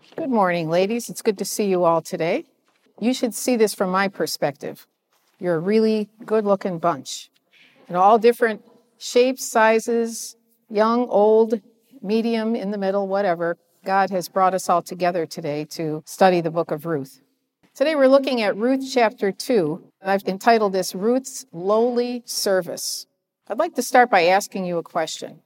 Good morning, ladies. It's good to see you all today. You should see this from my perspective. You're a really good-looking bunch. All different shapes, sizes, young, old, medium, in the middle, whatever. God has brought us all together today to study the book of Ruth. Today we're looking at Ruth chapter 2. I've entitled this Ruth's Lowly Service. I'd like to start by asking you a question.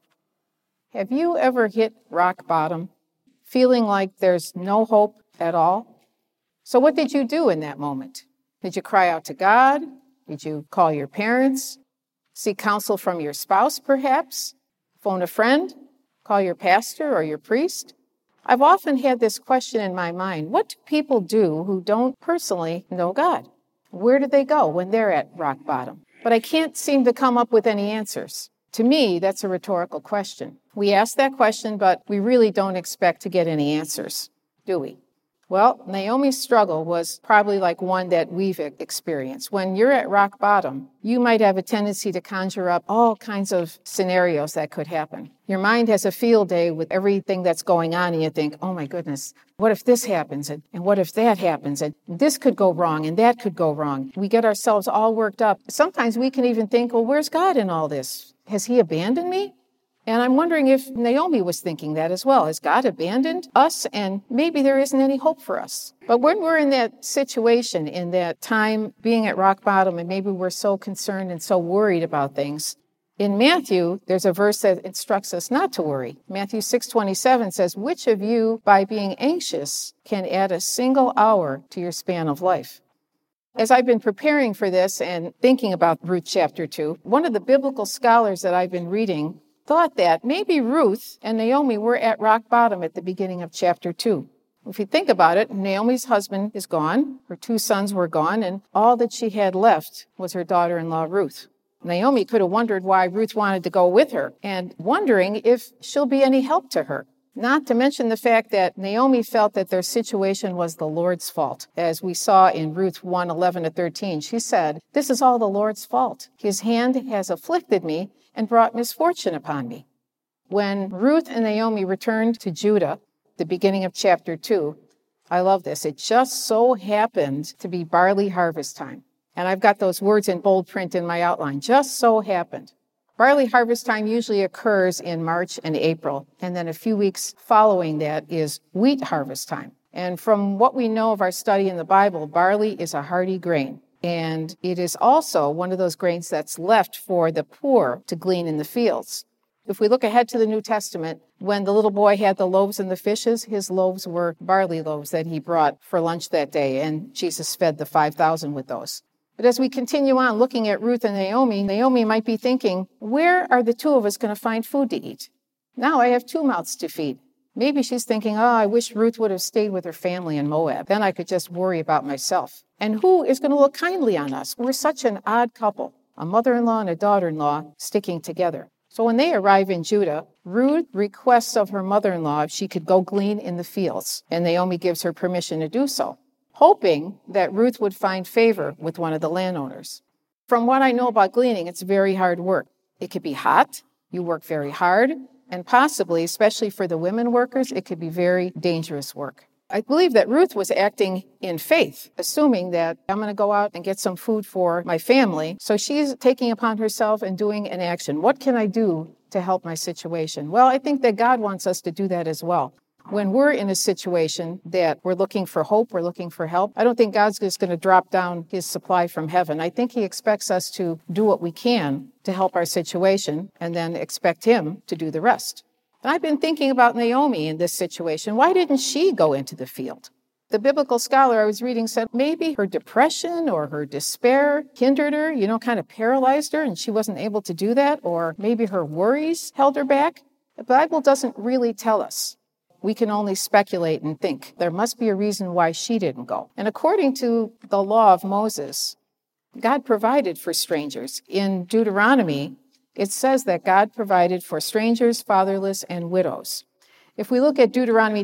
Have you ever hit rock bottom? Feeling like there's no hope at all? So what did you do in that moment? Did you cry out to God? Did you call your parents? Seek counsel from your spouse, perhaps? Phone a friend? Call your pastor or your priest? I've often had this question in my mind. What do people do who don't personally know God? Where do they go when they're at rock bottom? But I can't seem to come up with any answers. To me, that's a rhetorical question. We ask that question, but we really don't expect to get any answers, do we? Well, Naomi's struggle was probably like one that we've experienced. When you're at rock bottom, you might have a tendency to conjure up all kinds of scenarios that could happen. Your mind has a field day with everything that's going on, and you think, oh my goodness, what if this happens? And what if that happens? And this could go wrong, and that could go wrong. We get ourselves all worked up. Sometimes we can even think, well, where's God in all this? Has he abandoned me? And I'm wondering if Naomi was thinking that as well. Has God abandoned us? And maybe there isn't any hope for us. But when we're in that situation, in that time being at rock bottom, and maybe we're so concerned and so worried about things, in Matthew, there's a verse that instructs us not to worry. Matthew 6:27 says, which of you, by being anxious, can add a single hour to your span of life? As I've been preparing for this and thinking about Ruth chapter 2, one of the biblical scholars that I've been reading thought that maybe Ruth and Naomi were at rock bottom at the beginning of chapter 2. If you think about it, Naomi's husband is gone, her 2 sons were gone, and all that she had left was her daughter-in-law Ruth. Naomi could have wondered why Ruth wanted to go with her, and wondering if she'll be any help to her. Not to mention the fact that Naomi felt that their situation was the Lord's fault. As we saw in Ruth 1:11-13, she said, this is all the Lord's fault. His hand has afflicted me and brought misfortune upon me. When Ruth and Naomi returned to Judah, the beginning of chapter 2, I love this. It just so happened to be barley harvest time. And I've got those words in bold print in my outline. Just so happened. Barley harvest time usually occurs in March and April, and then a few weeks following that is wheat harvest time. And from what we know of our study in the Bible, barley is a hardy grain. And it is also one of those grains that's left for the poor to glean in the fields. If we look ahead to the New Testament, when the little boy had the loaves and the fishes, his loaves were barley loaves that he brought for lunch that day, and Jesus fed the 5,000 with those. But as we continue on looking at Ruth and Naomi, Naomi might be thinking, where are the 2 of us going to find food to eat? Now I have 2 mouths to feed. Maybe she's thinking, I wish Ruth would have stayed with her family in Moab. Then I could just worry about myself. And who is going to look kindly on us? We're such an odd couple, a mother-in-law and a daughter-in-law sticking together. So when they arrive in Judah, Ruth requests of her mother-in-law if she could go glean in the fields, and Naomi gives her permission to do so, hoping that Ruth would find favor with one of the landowners. From what I know about gleaning, it's very hard work. It could be hot, you work very hard, and possibly, especially for the women workers, it could be very dangerous work. I believe that Ruth was acting in faith, assuming that I'm going to go out and get some food for my family. So she's taking upon herself and doing an action. What can I do to help my situation? Well, I think that God wants us to do that as well. When we're in a situation that we're looking for hope, we're looking for help, I don't think God's just going to drop down his supply from heaven. I think he expects us to do what we can to help our situation and then expect him to do the rest. And I've been thinking about Naomi in this situation. Why didn't she go into the field? The biblical scholar I was reading said maybe her depression or her despair hindered her, kind of paralyzed her, and she wasn't able to do that, or maybe her worries held her back. The Bible doesn't really tell us. We can only speculate and think. There must be a reason why she didn't go. And according to the law of Moses, God provided for strangers. In Deuteronomy, it says that God provided for strangers, fatherless, and widows. If we look at Deuteronomy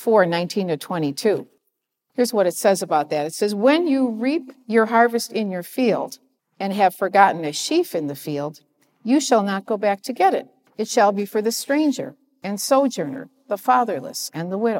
24:19-22, here's what it says about that. It says, when you reap your harvest in your field and have forgotten a sheaf in the field, you shall not go back to get it. It shall be for the stranger and sojourner, the fatherless, and the widow.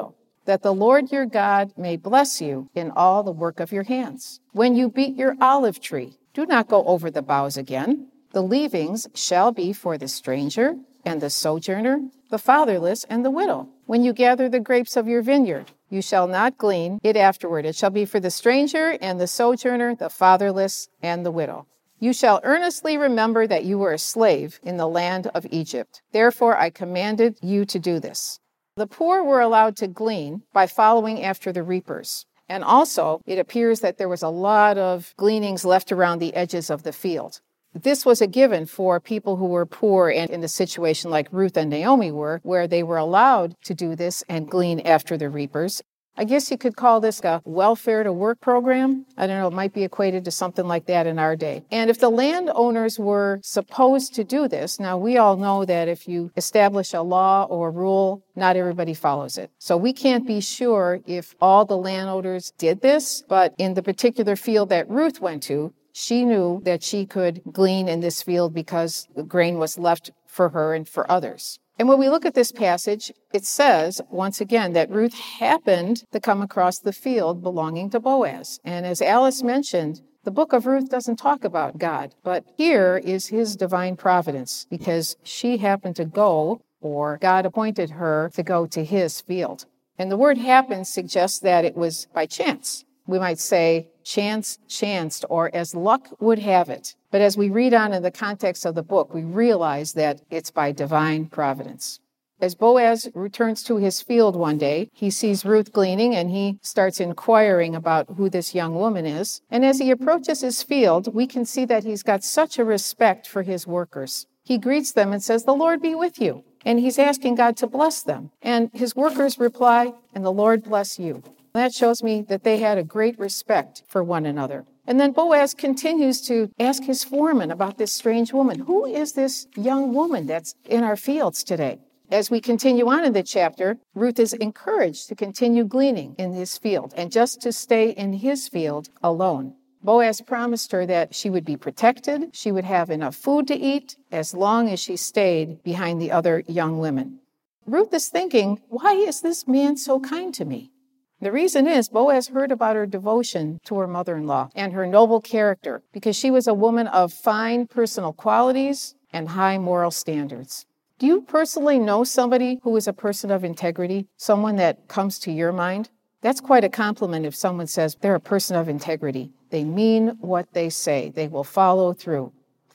that the Lord your God may bless you in all the work of your hands. When you beat your olive tree, do not go over the boughs again. The leavings shall be for the stranger and the sojourner, the fatherless and the widow. When you gather the grapes of your vineyard, you shall not glean it afterward. It shall be for the stranger and the sojourner, the fatherless and the widow. You shall earnestly remember that you were a slave in the land of Egypt. Therefore I commanded you to do this. The poor were allowed to glean by following after the reapers. And also, it appears that there was a lot of gleanings left around the edges of the field. This was a given for people who were poor and in a situation like Ruth and Naomi were, where they were allowed to do this and glean after the reapers. I guess you could call this a welfare to work program. I don't know, it might be equated to something like that in our day. And if the landowners were supposed to do this, now we all know that if you establish a law or rule, not everybody follows it. So we can't be sure if all the landowners did this, but in the particular field that Ruth went to, she knew that she could glean in this field because the grain was left for her and for others. And when we look at this passage, it says, once again, that Ruth happened to come across the field belonging to Boaz. And as Alice mentioned, the book of Ruth doesn't talk about God, but here is his divine providence because she happened to go, or God appointed her to go to his field. And the word happened suggests that it was by chance. We might say chance chanced, or as luck would have it. But as we read on in the context of the book, we realize that it's by divine providence. As Boaz returns to his field one day, he sees Ruth gleaning and he starts inquiring about who this young woman is. And as he approaches his field, we can see that he's got such a respect for his workers. He greets them and says, "The Lord be with you." And he's asking God to bless them. And his workers reply, "And the Lord bless you." That shows me that they had a great respect for one another. And then Boaz continues to ask his foreman about this strange woman. Who is this young woman that's in our fields today? As we continue on in the chapter, Ruth is encouraged to continue gleaning in his field and just to stay in his field alone. Boaz promised her that she would be protected, she would have enough food to eat as long as she stayed behind the other young women. Ruth is thinking, why is this man so kind to me? The reason is Boaz heard about her devotion to her mother-in-law and her noble character because she was a woman of fine personal qualities and high moral standards. Do you personally know somebody who is a person of integrity, someone that comes to your mind? That's quite a compliment if someone says they're a person of integrity. They mean what they say. They will follow through.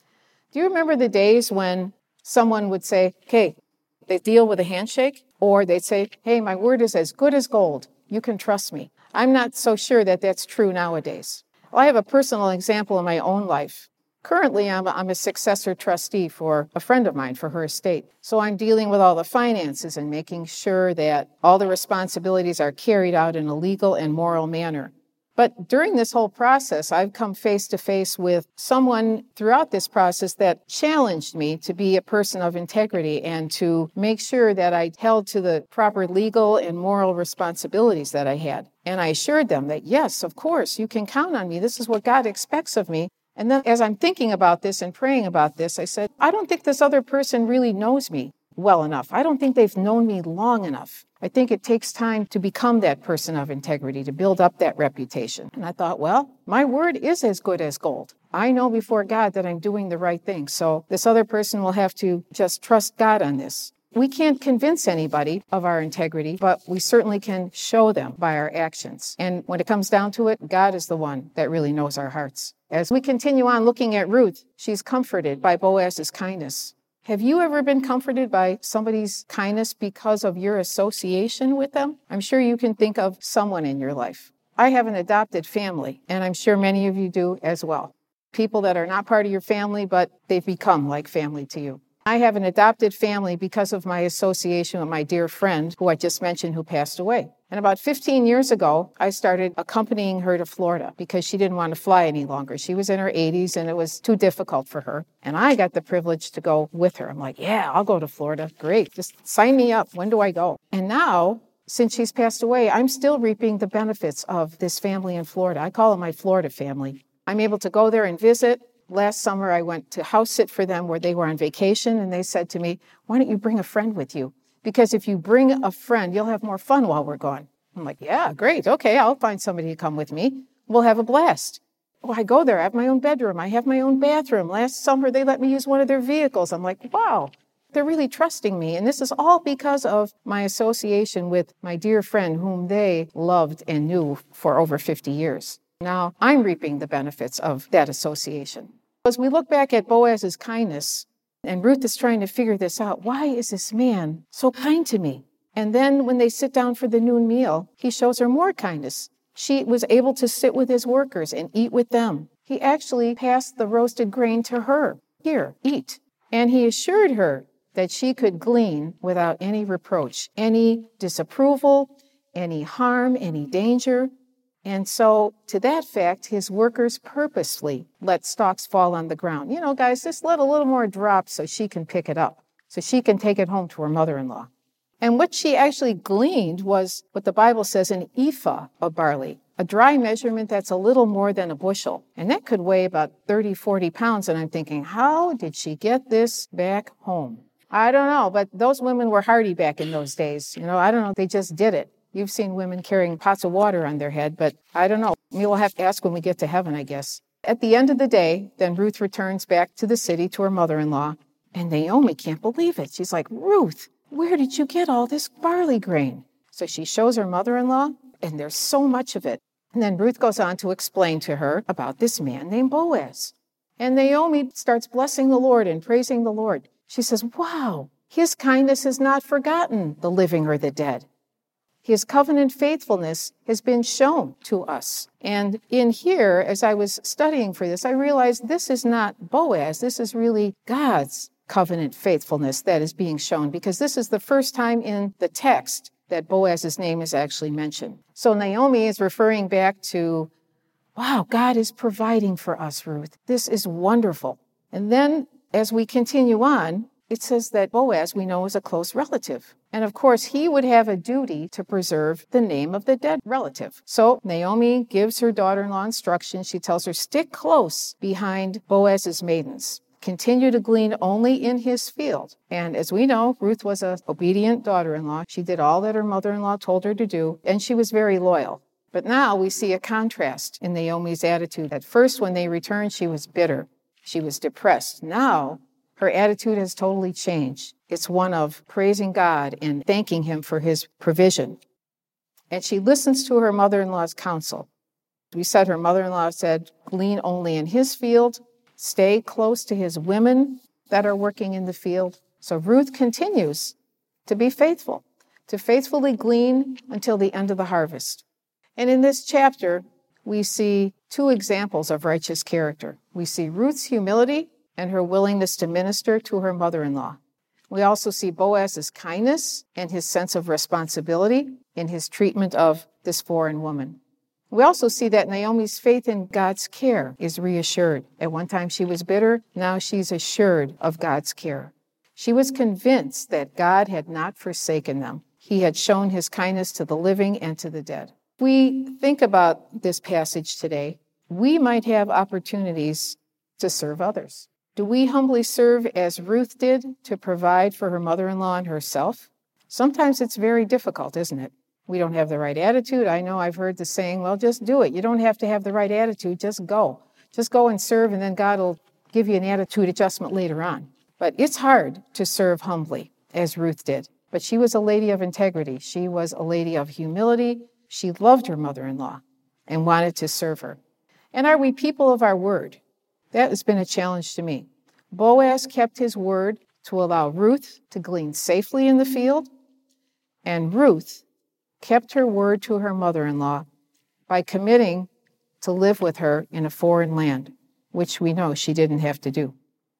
Do you remember the days when someone would say, "Okay," they deal with a handshake, or they'd say, "Hey, my word is as good as gold. You can trust me." I'm not so sure that that's true nowadays. Well, I have a personal example in my own life. Currently, I'm a successor trustee for a friend of mine for her estate. So I'm dealing with all the finances and making sure that all the responsibilities are carried out in a legal and moral manner. But during this whole process, I've come face to face with someone throughout this process that challenged me to be a person of integrity and to make sure that I held to the proper legal and moral responsibilities that I had. And I assured them that, yes, of course, you can count on me. This is what God expects of me. And then as I'm thinking about this and praying about this, I said, I don't think this other person really knows me well enough. I don't think they've known me long enough. I think it takes time to become that person of integrity, to build up that reputation. And I thought, well, my word is as good as gold. I know before God that I'm doing the right thing. So this other person will have to just trust God on this. We can't convince anybody of our integrity, but we certainly can show them by our actions. And when it comes down to it, God is the one that really knows our hearts. As we continue on looking at Ruth, she's comforted by Boaz's kindness. Have you ever been comforted by somebody's kindness because of your association with them? I'm sure you can think of someone in your life. I have an adopted family, and I'm sure many of you do as well. People that are not part of your family, but they've become like family to you. I have an adopted family because of my association with my dear friend, who I just mentioned, who passed away. And about 15 years ago, I started accompanying her to Florida because she didn't want to fly any longer. She was in her 80s and it was too difficult for her. And I got the privilege to go with her. I'm like, yeah, I'll go to Florida. Great. Just sign me up. When do I go? And now, since she's passed away, I'm still reaping the benefits of this family in Florida. I call it my Florida family. I'm able to go there and visit. Last summer, I went to house sit for them where they were on vacation, and they said to me, why don't you bring a friend with you? Because if you bring a friend, you'll have more fun while we're gone. I'm like, yeah, great. Okay, I'll find somebody to come with me. We'll have a blast. Oh, I go there. I have my own bedroom. I have my own bathroom. Last summer, they let me use one of their vehicles. I'm like, wow, they're really trusting me. And this is all because of my association with my dear friend whom they loved and knew for over 50 years. Now I'm reaping the benefits of that association. As we look back at Boaz's kindness, and Ruth is trying to figure this out, why is this man so kind to me? And then when they sit down for the noon meal, he shows her more kindness. She was able to sit with his workers and eat with them. He actually passed the roasted grain to her. Here, eat. And he assured her that she could glean without any reproach, any disapproval, any harm, any danger. And so, to that fact, his workers purposely let stalks fall on the ground. You know, guys, just let a little more drop so she can pick it up, so she can take it home to her mother-in-law. And what she actually gleaned was what the Bible says, an ephah of barley, a dry measurement that's a little more than a bushel. And that could weigh about 30, 40 pounds. And I'm thinking, how did she get this back home? I don't know, but those women were hardy back in those days. You know, I don't know, they just did it. You've seen women carrying pots of water on their head, but I don't know. We'll have to ask when we get to heaven, I guess. At the end of the day, then Ruth returns back to the city to her mother-in-law, and Naomi can't believe it. She's like, Ruth, where did you get all this barley grain? So she shows her mother-in-law, and there's so much of it. And then Ruth goes on to explain to her about this man named Boaz. And Naomi starts blessing the Lord and praising the Lord. She says, wow, his kindness has not forgotten the living or the dead. His covenant faithfulness has been shown to us. And in here, as I was studying for this, I realized this is not Boaz. This is really God's covenant faithfulness that is being shown, because this is the first time in the text that Boaz's name is actually mentioned. So Naomi is referring back to, wow, God is providing for us, Ruth. This is wonderful. And then as we continue on, it says that Boaz, we know, is a close relative. And of course, he would have a duty to preserve the name of the dead relative. So Naomi gives her daughter-in-law instructions. She tells her, stick close behind Boaz's maidens. Continue to glean only in his field. And as we know, Ruth was an obedient daughter-in-law. She did all that her mother-in-law told her to do, and she was very loyal. But now we see a contrast in Naomi's attitude. At first, when they returned, she was bitter. She was depressed. Now, her attitude has totally changed. It's one of praising God and thanking him for his provision. And she listens to her mother-in-law's counsel. We said her mother-in-law said, glean only in his field, stay close to his women that are working in the field. So Ruth continues to be faithful, to faithfully glean until the end of the harvest. And in this chapter, we see two examples of righteous character. We see Ruth's humility and her willingness to minister to her mother-in-law. We also see Boaz's kindness and his sense of responsibility in his treatment of this foreign woman. We also see that Naomi's faith in God's care is reassured. At one time she was bitter, now she's assured of God's care. She was convinced that God had not forsaken them. He had shown his kindness to the living and to the dead. We think about this passage today. We might have opportunities to serve others. Do we humbly serve as Ruth did to provide for her mother-in-law and herself? Sometimes it's very difficult, isn't it? We don't have the right attitude. I know I've heard the saying, well, just do it. You don't have to have the right attitude. Just go. Just go and serve, and then God will give you an attitude adjustment later on. But it's hard to serve humbly, as Ruth did. But she was a lady of integrity. She was a lady of humility. She loved her mother-in-law and wanted to serve her. And are we people of our word? That has been a challenge to me. Boaz kept his word to allow Ruth to glean safely in the field, and Ruth kept her word to her mother-in-law by committing to live with her in a foreign land, which we know she didn't have to do.